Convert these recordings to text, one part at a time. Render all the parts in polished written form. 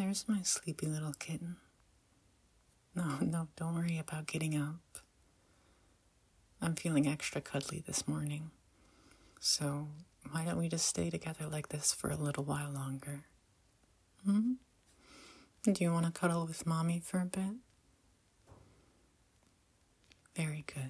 There's my sleepy little kitten. No, don't worry about getting up. I'm feeling extra cuddly this morning. So why don't we just stay together like this for a little while longer? Do you want to cuddle with Mommy for a bit? Very good.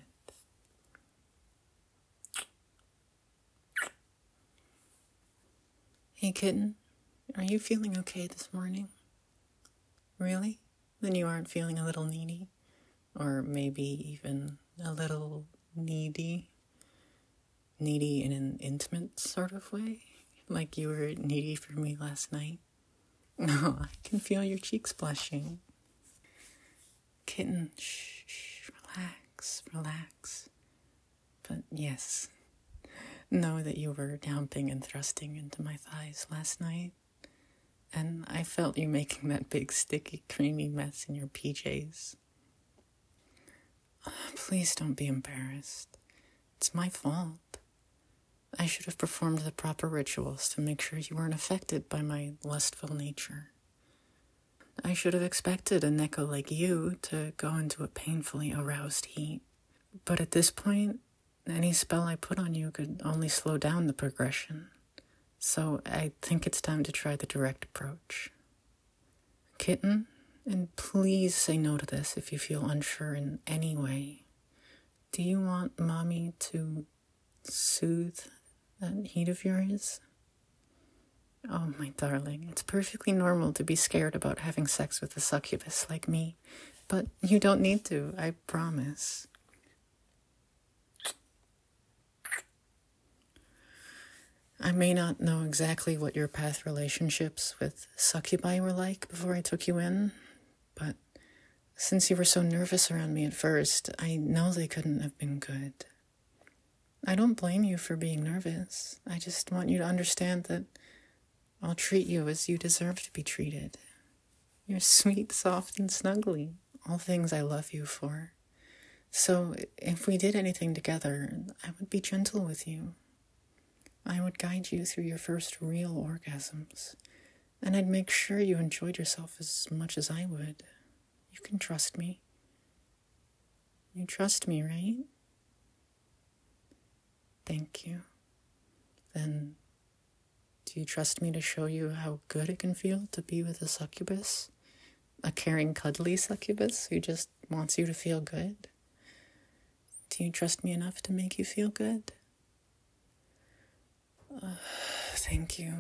Hey, kitten, are you feeling okay this morning? Really? Then you aren't feeling a little needy? Or maybe even a little needy? Needy in an intimate sort of way? Like you were needy for me last night? No, I can feel your cheeks blushing. Kitten, shh, relax. But yes, know that you were dumping and thrusting into my thighs last night. And I felt you making that big, sticky, creamy mess in your PJs. Please don't be embarrassed. It's my fault. I should have performed the proper rituals to make sure you weren't affected by my lustful nature. I should have expected a Neko like you to go into a painfully aroused heat. But at this point, any spell I put on you could only slow down the progression. So I think it's time to try the direct approach. Kitten, and please say no to this if you feel unsure in any way. Do you want Mommy to soothe that heat of yours? Oh, my darling, it's perfectly normal to be scared about having sex with a succubus like me, but you don't need to, I promise. I may not know exactly what your past relationships with succubi were like before I took you in, but since you were so nervous around me at first, I know they couldn't have been good. I don't blame you for being nervous. I just want you to understand that I'll treat you as you deserve to be treated. You're sweet, soft, and snuggly, all things I love you for. So if we did anything together, I would be gentle with you. I would guide you through your first real orgasms, and I'd make sure you enjoyed yourself as much as I would. You can trust me. You trust me, right? Thank you. Then, do you trust me to show you how good it can feel to be with a succubus? A caring, cuddly succubus who just wants you to feel good? Do you trust me enough to make you feel good? Thank you.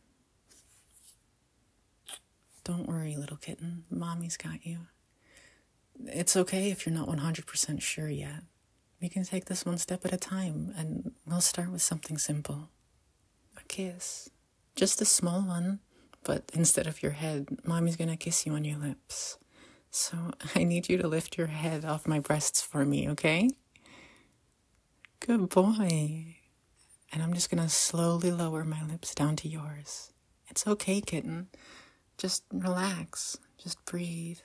Don't worry, little kitten. Mommy's got you. It's okay if you're not 100% sure yet. We can take this one step at a time, and we'll start with something simple. A kiss. Just a small one, but instead of your head, Mommy's gonna kiss you on your lips. So I need you to lift your head off my breasts for me, okay? Good boy. And I'm just gonna slowly lower my lips down to yours. It's okay, kitten. Just relax. Just breathe.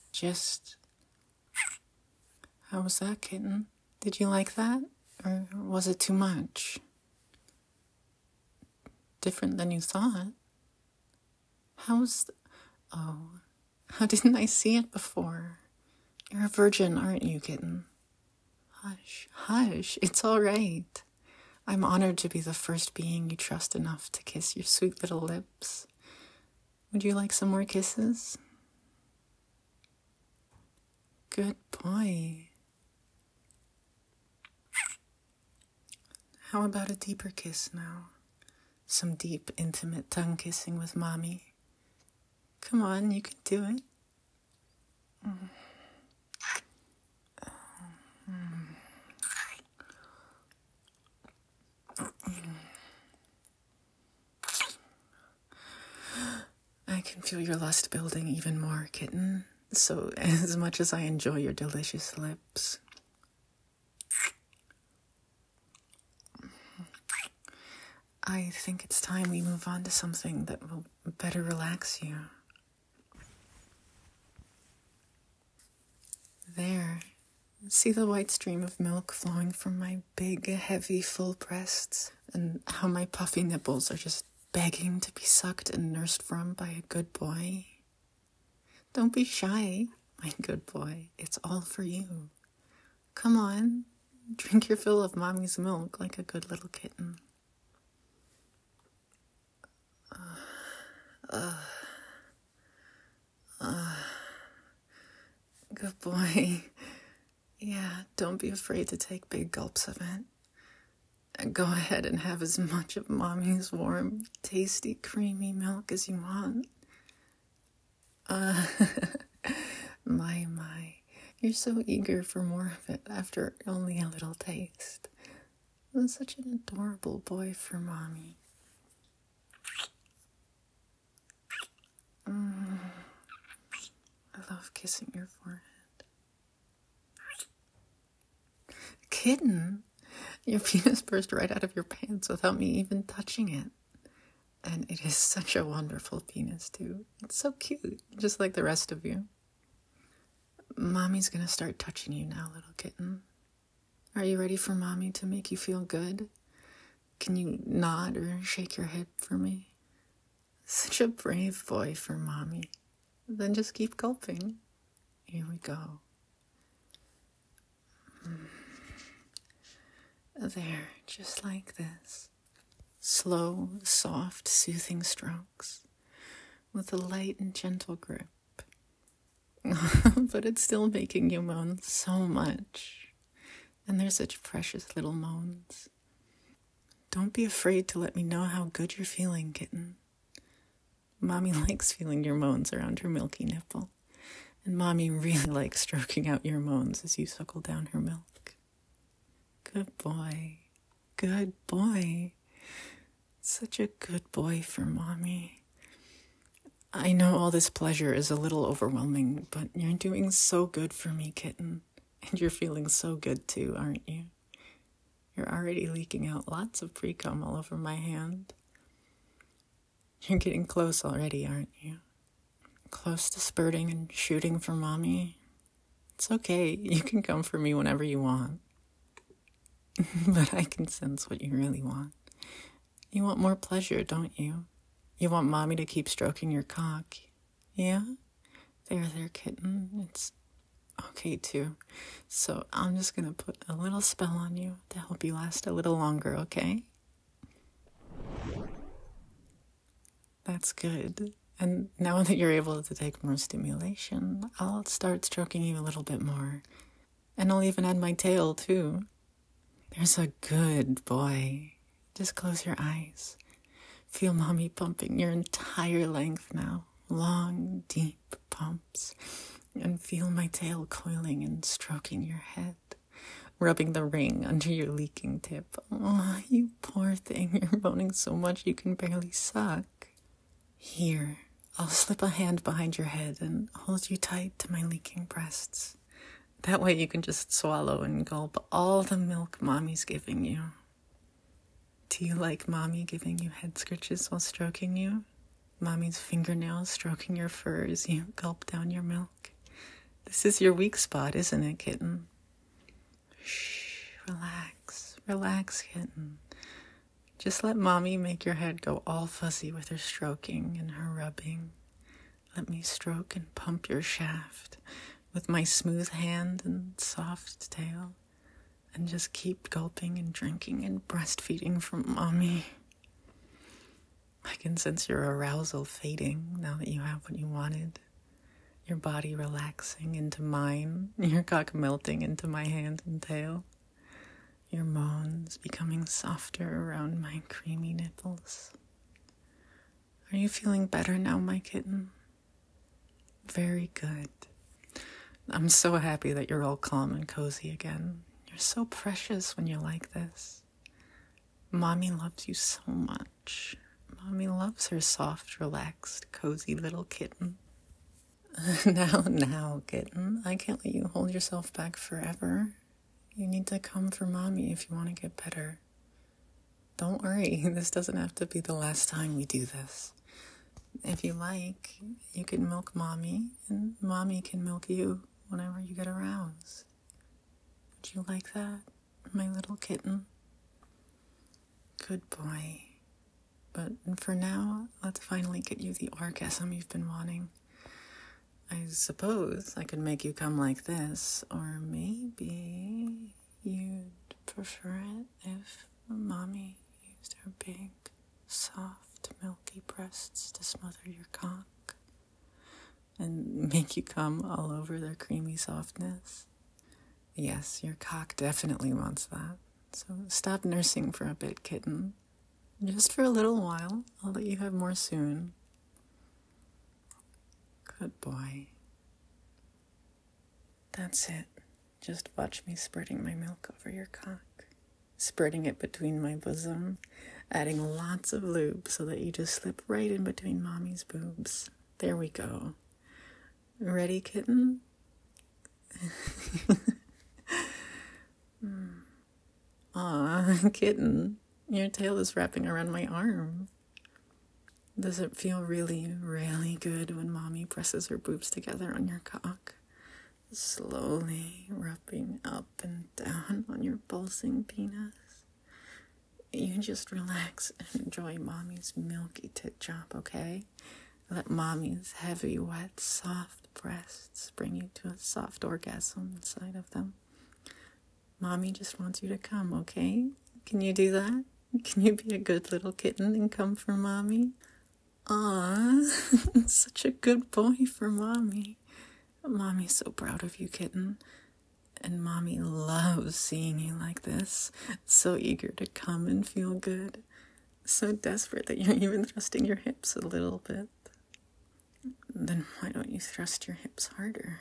How was that, kitten? Did you like that? Or was it too much? Different than you thought? How didn't I see it before? You're a virgin, aren't you, kitten? Hush, it's all right. I'm honored to be the first being you trust enough to kiss your sweet little lips. Would you like some more kisses? Good boy. How about a deeper kiss now? Some deep, intimate tongue kissing with Mommy. Come on, you can do it. I can feel your lust building even more, kitten. So as much as I enjoy your delicious lips, I think it's time we move on to something that will better relax you. There. See the white stream of milk flowing from my big, heavy, full breasts, and how my puffy nipples are just begging to be sucked and nursed from by a good boy? Don't be shy, my good boy. It's all for you. Come on, drink your fill of mommy's milk like a good little kitten. Good boy. Yeah, don't be afraid to take big gulps of it. And go ahead and have as much of mommy's warm, tasty, creamy milk as you want. My. You're so eager for more of it after only a little taste. I'm such an adorable boy for mommy. I love kissing your forehead. Kitten, your penis burst right out of your pants without me even touching it. And it is such a wonderful penis, too. It's so cute, just like the rest of you. Mommy's gonna start touching you now, little kitten. Are you ready for mommy to make you feel good? Can you nod or shake your head for me? Such a brave boy for mommy. Then just keep gulping. Here we go. There, just like this. Slow, soft, soothing strokes with a light and gentle grip. But it's still making you moan so much. And they're such precious little moans. Don't be afraid to let me know how good you're feeling, kitten. Mommy likes feeling your moans around her milky nipple. And mommy really likes stroking out your moans as you suckle down her milk. Good boy. Good boy. Such a good boy for mommy. I know all this pleasure is a little overwhelming, but you're doing so good for me, kitten. And you're feeling so good too, aren't you? You're already leaking out lots of pre-cum all over my hand. You're getting close already, aren't you? Close to spurting and shooting for mommy. It's okay, you can come for me whenever you want. But I can sense what you really want. You want more pleasure, don't you? You want mommy to keep stroking your cock. Yeah? There, kitten. It's okay, too. So I'm just gonna put a little spell on you to help you last a little longer, okay? That's good. And now that you're able to take more stimulation, I'll start stroking you a little bit more. And I'll even add my tail, too. There's a good boy. Just close your eyes. Feel mommy pumping your entire length now. Long, deep pumps. And feel my tail coiling and stroking your head. Rubbing the ring under your leaking tip. Oh, you poor thing. You're moaning so much you can barely suck. Here, I'll slip a hand behind your head and hold you tight to my leaking breasts. That way you can just swallow and gulp all the milk mommy's giving you. Do you like mommy giving you head scratches while stroking you? Mommy's fingernails stroking your fur as you gulp down your milk? This is your weak spot, isn't it, kitten? Shh, relax, kitten. Just let mommy make your head go all fuzzy with her stroking and her rubbing. Let me stroke and pump your shaft with my smooth hand and soft tail. And just keep gulping and drinking and breastfeeding from mommy. I can sense your arousal fading now that you have what you wanted. Your body relaxing into mine. Your cock melting into my hand and tail. Your moans becoming softer around my creamy nipples. Are you feeling better now, my kitten? Very good. I'm so happy that you're all calm and cozy again. You're so precious when you're like this. Mommy loves you so much. Mommy loves her soft, relaxed, cozy little kitten. Now, kitten, I can't let you hold yourself back forever. You need to come for mommy if you want to get better. Don't worry, this doesn't have to be the last time we do this. If you like, you can milk mommy, and mommy can milk you whenever you get aroused. Would you like that, my little kitten? Good boy. But for now, let's finally get you the orgasm you've been wanting. I suppose I could make you come like this, or maybe you'd prefer it if Mommy used her big, soft, milky breasts to smother your cock and make you come all over their creamy softness. Yes, your cock definitely wants that. So stop nursing for a bit, kitten. Just for a little while. I'll let you have more soon. Good boy. That's it. Just watch me spreading my milk over your cock. Spreading it between my bosom. Adding lots of lube so that you just slip right in between Mommy's boobs. There we go. Ready, kitten? Aw, kitten. Your tail is wrapping around my arm. Does it feel really, really good when Mommy presses her boobs together on your cock? Slowly rubbing up and down on your pulsing penis. You just relax and enjoy Mommy's milky tit chop, okay? Let Mommy's heavy, wet, soft breasts bring you to a soft orgasm inside of them. Mommy just wants you to come, okay? Can you do that? Can you be a good little kitten and come for Mommy? Aw, such a good boy for Mommy. Mommy's so proud of you, kitten. And Mommy loves seeing you like this. So eager to come and feel good. So desperate that you're even thrusting your hips a little bit. Then why don't you thrust your hips harder?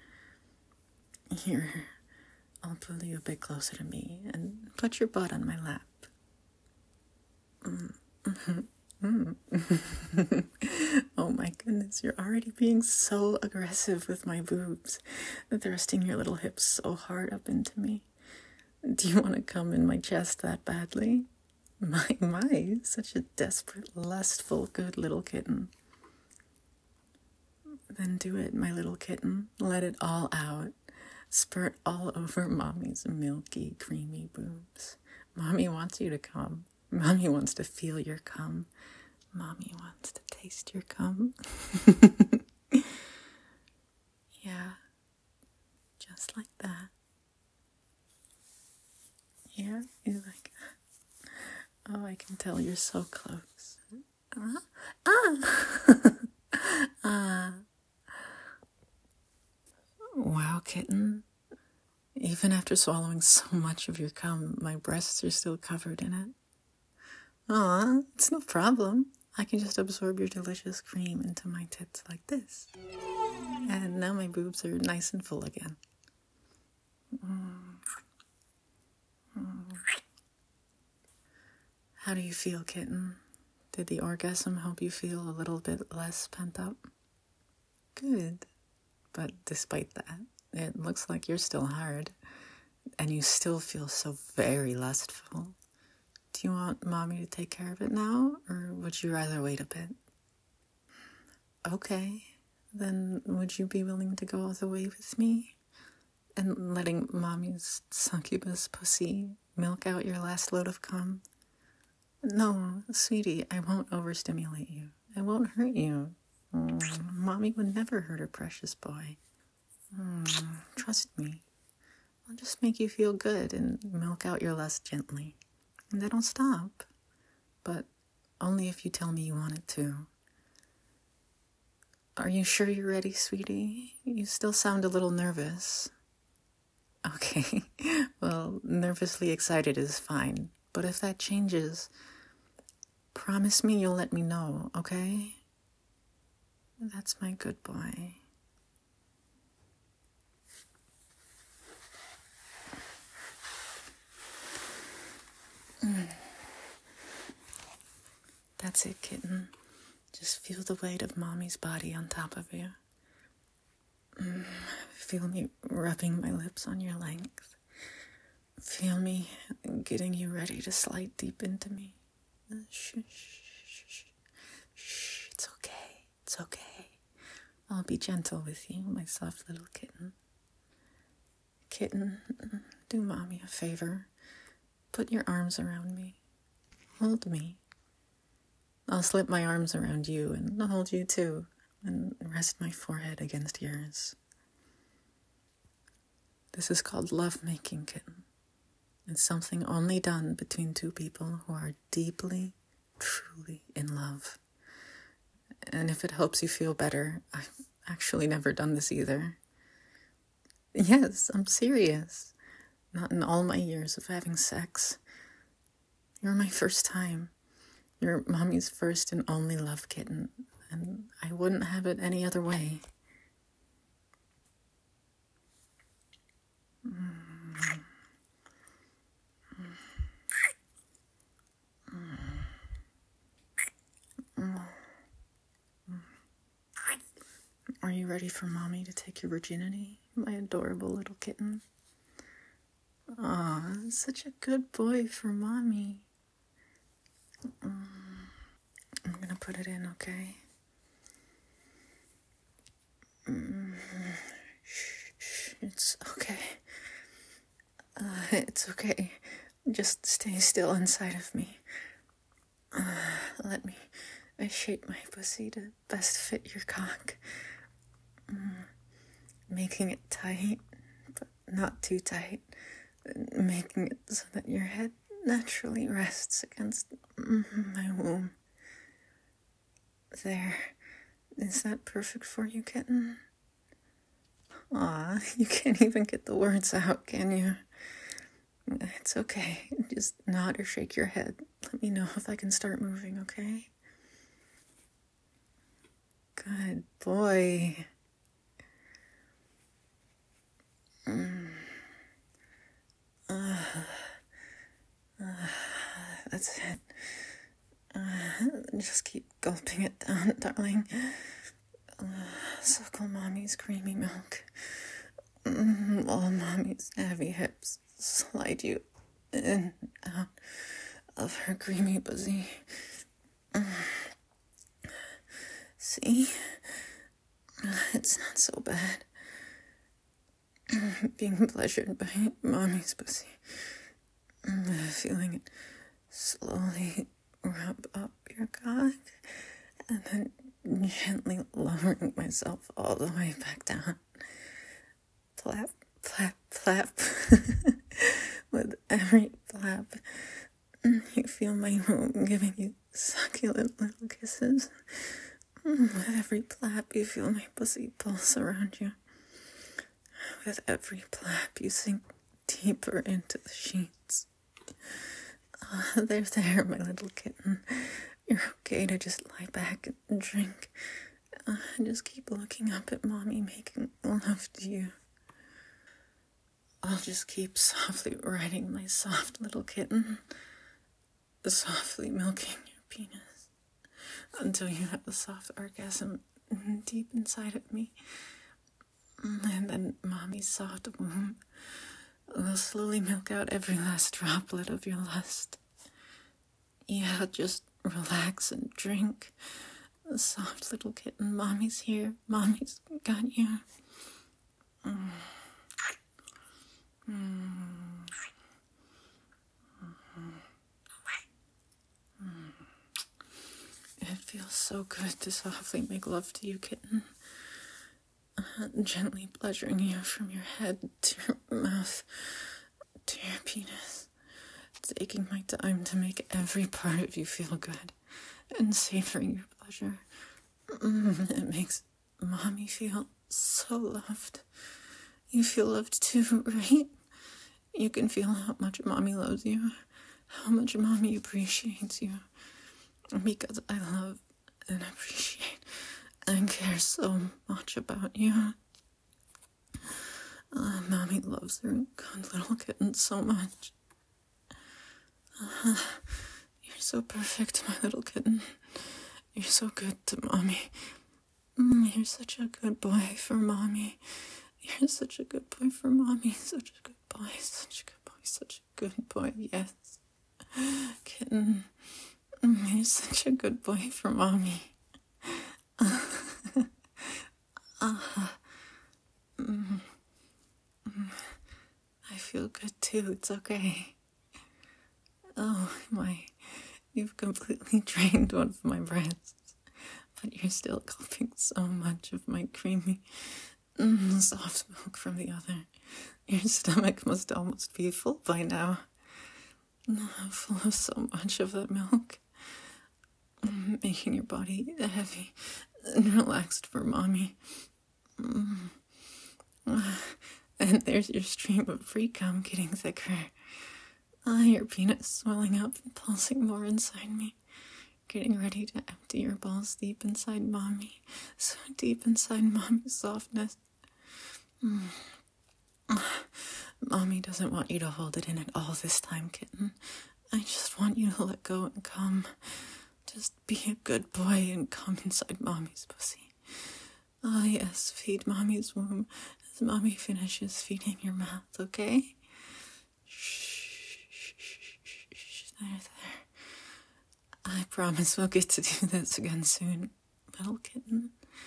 Here, I'll pull you a bit closer to me and put your butt on my lap. Oh my goodness, you're already being so aggressive with my boobs, thrusting your little hips so hard up into me. Do you want to come in my chest that badly? My, such a desperate, lustful, good little kitten. Then do it, my little kitten. Let it all out. Spurt all over Mommy's milky, creamy boobs. Mommy wants you to come. Mommy wants to feel your cum. Mommy wants to taste your cum. Yeah, just like that. Yeah, you like that? Oh, I can tell you're so close. Wow, kitten. Even after swallowing so much of your cum, my breasts are still covered in it. Aw, it's no problem. I can just absorb your delicious cream into my tits like this. And now my boobs are nice and full again. How do you feel, kitten? Did the orgasm help you feel a little bit less pent up? Good. But despite that, it looks like you're still hard. And you still feel so very lustful. Do you want Mommy to take care of it now, or would you rather wait a bit? Okay, then would you be willing to go all the way with me? And letting Mommy's succubus pussy milk out your last load of cum? No, sweetie, I won't overstimulate you. I won't hurt you. Mommy would never hurt her precious boy. Trust me. I'll just make you feel good and milk out your lust gently. And then I'll stop. But only if you tell me you want it to. Are you sure you're ready, sweetie? You still sound a little nervous. Okay, well, nervously excited is fine. But if that changes, promise me you'll let me know, okay? That's my good boy. That's it, kitten. Just feel the weight of Mommy's body on top of you. Feel me rubbing my lips on your length. Feel me getting you ready to slide deep into me. Shh, shh, shh, shh. It's okay. It's okay. I'll be gentle with you, my soft little kitten. Kitten, do Mommy a favor. Put your arms around me. Hold me. I'll slip my arms around you and hold you too. and rest my forehead against yours. This is called lovemaking, kitten. It's something only done between two people who are deeply, truly in love. And if it helps you feel better, I've actually never done this either. Yes, I'm serious. Not in all my years of having sex. You're my first time. You're mommy's first and only love, kitten. And I wouldn't have it any other way. Are you ready for mommy to take your virginity, my adorable little kitten? Aw, such a good boy for mommy. I'm gonna put it in, okay? Shh, it's okay. It's okay. Just stay still inside of me. Let me shape my pussy to best fit your cock. Making it tight, but not too tight. Making it so that your head naturally rests against my womb. There. Is that perfect for you, kitten? Aw, you can't even get the words out, can you? It's okay. Just nod or shake your head. Let me know if I can start moving, okay? Good boy. That's it. Just keep gulping it down, darling. Suckle mommy's creamy milk. While mommy's heavy hips slide you in and out of her creamy pussy. See? It's not so bad. Being pleasured by mommy's pussy. Feeling it slowly rub up your cock, and then gently lowering myself all the way back down. Flap, flap, flap. With every flap, you feel my womb giving you succulent little kisses. With every flap, you feel my pussy pulse around you. With every flap, you sink deeper into the sheets. There, my little kitten. You're okay to just lie back and drink. Just keep looking up at mommy making love to you. I'll just keep softly riding my soft little kitten, softly milking your penis, until you have a soft orgasm deep inside of me. And then mommy's soft womb will slowly milk out every last droplet of your lust. Yeah, just relax and drink. The soft little kitten, mommy's here. Mommy's got you. It feels so good to softly make love to you, kitten. Gently pleasuring you from your head to your mouth to your penis. Taking my time to make every part of you feel good and savoring your pleasure. It makes mommy feel so loved. You feel loved too, right? You can feel how much mommy loves you, how much mommy appreciates you. Because I love and appreciate and care so much about you. Mommy loves her good little kitten so much. You're so perfect, my little kitten. You're so good to mommy. You're such a good boy for mommy. You're such a good boy for mommy. Such a good boy, such a good boy, such a good boy, yes. Kitten, you're such a good boy for mommy. I feel good too, it's okay. Oh, you've completely drained one of my breasts. but you're still gulping so much of my creamy, soft milk from the other. Your stomach must almost be full by now. Full of so much of that milk. Making your body heavy and relaxed for mommy. And there's your stream of free cum getting thicker. Your penis swelling up and pulsing more inside me. Getting ready to empty your balls deep inside mommy. So deep inside mommy's softness. Mommy doesn't want you to hold it in at all this time, kitten. I just want you to let go and come. Just be a good boy and come inside mommy's pussy. Yes, feed mommy's womb as mommy finishes feeding your mouth, okay? Shh, there. I promise we'll get to do this again soon, little kitten.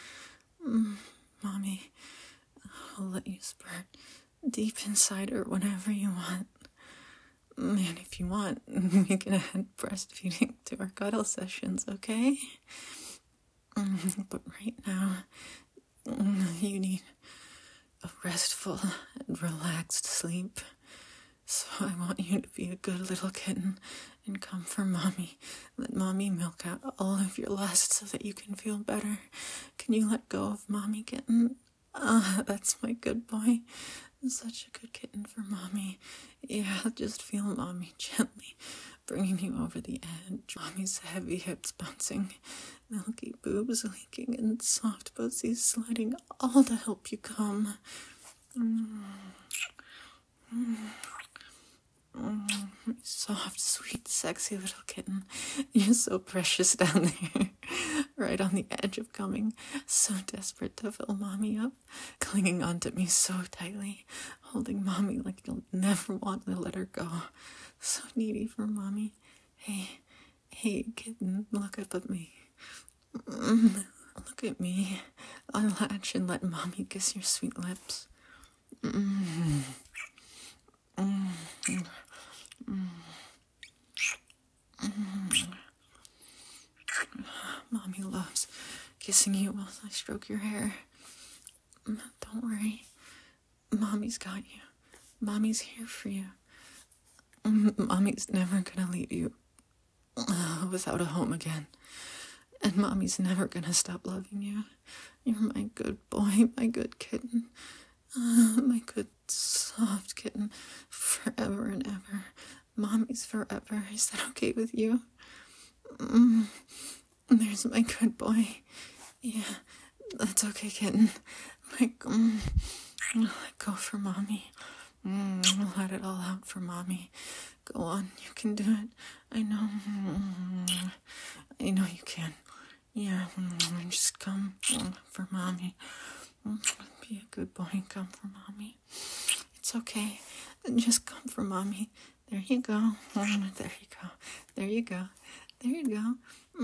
Mommy, I'll let you spurt deep inside her whenever you want. And if you want, we can add breastfeeding to our cuddle sessions, okay? But right now, you need a restful and relaxed sleep. So I want you to be a good little kitten and come for mommy. Let mommy milk out all of your lust so that you can feel better. Can you let go of mommy, kitten? That's my good boy. Such a good kitten for mommy. Yeah, just feel mommy gently bringing you over the edge. Mommy's heavy hips bouncing, milky boobs leaking, and soft pussies sliding, all to help you come. Soft, sweet, sexy little kitten. You're so precious down there. Right on the edge of coming. So desperate to fill mommy up. Clinging onto me so tightly. Holding mommy like you'll never want to let her go. So needy for mommy. Hey, kitten, look up at me. Look at me. I'll latch and let mommy kiss your sweet lips. Mommy loves kissing you while I stroke your hair. Don't worry. Mommy's got you. Mommy's here for you. Mommy's never gonna leave you without a home again. And mommy's never gonna stop loving you. You're my good boy, my good kitten. My good soft kitten. Forever and ever. Mommy's forever. Is that okay with you? There's my good boy. Yeah, that's okay, kitten. Let go for mommy. Let it all out for mommy. Go on, you can do it. I know you can. Yeah, just come for mommy. Be a good boy and come for mommy. It's okay. Just come for mommy. There you go. There you go. There you go. There you go.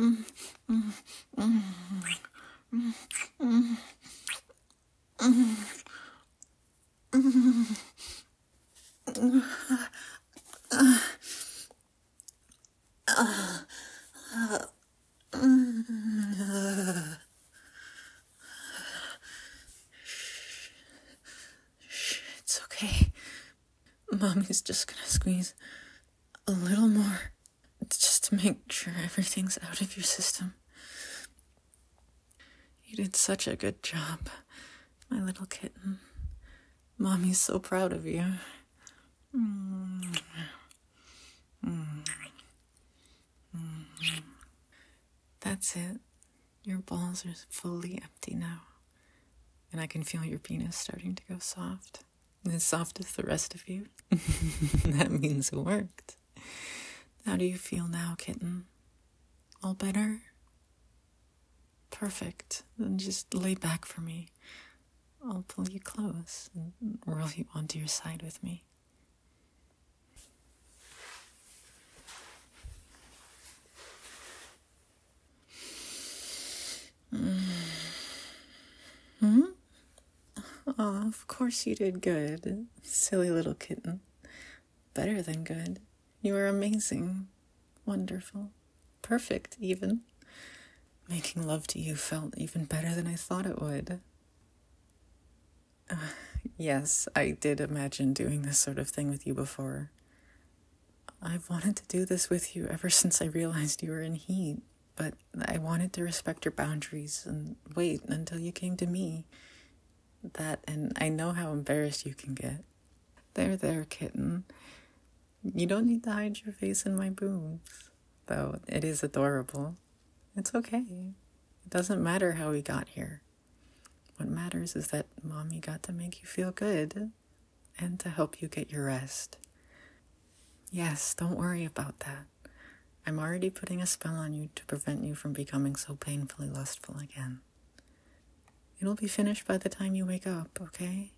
It's okay. Mommy's just gonna squeeze a little more just to make sure everything's out of your system. You did such a good job, my little kitten. Mommy's so proud of you. That's it. Your balls are fully empty now. And I can feel your penis starting to go soft. As soft as the rest of you. That means it worked. How do you feel now, kitten? All better? Perfect. Then just lay back for me. I'll pull you close and roll you onto your side with me. Oh, of course you did good, silly little kitten. Better than good. You were amazing. Wonderful. Perfect, even. Making love to you felt even better than I thought it would. Yes, I did imagine doing this sort of thing with you before. I've wanted to do this with you ever since I realized you were in heat, but I wanted to respect your boundaries and wait until you came to me. That, and I know how embarrassed you can get. There, kitten. You don't need to hide your face in my boobs, though it is adorable. It's okay. It doesn't matter how we got here. What matters is that Mommy got to make you feel good and to help you get your rest. Yes, don't worry about that. I'm already putting a spell on you to prevent you from becoming so painfully lustful again. It'll be finished by the time you wake up, okay?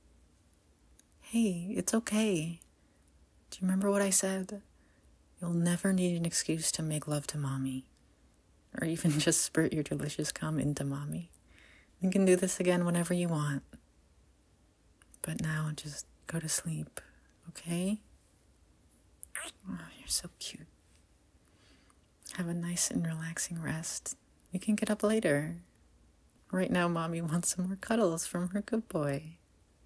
Hey, it's okay. Do you remember what I said? You'll never need an excuse to make love to Mommy, or even just spurt your delicious cum into Mommy. You can do this again whenever you want. But now just go to sleep, okay? Oh, you're so cute. Have a nice and relaxing rest. You can get up later. Right now, Mommy wants some more cuddles from her good boy.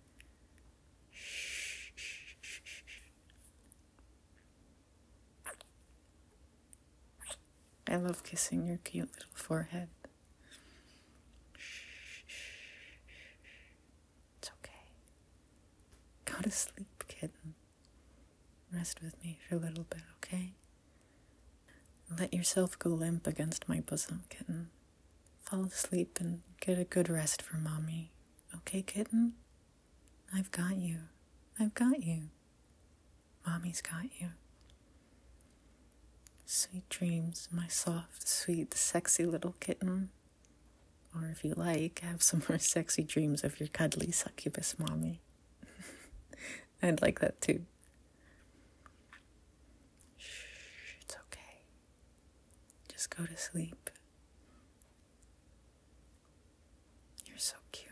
I love kissing your cute little forehead. It's okay. Go to sleep, kitten. Rest with me for a little bit, okay? Let yourself go limp against my bosom, kitten. Fall asleep and get a good rest for Mommy. Okay, kitten? I've got you. I've got you. Mommy's got you. Sweet dreams, my soft, sweet, sexy little kitten. Or if you like, have some more sexy dreams of your cuddly succubus Mommy. I'd like that too. Shh, it's okay. Just go to sleep. You're so cute.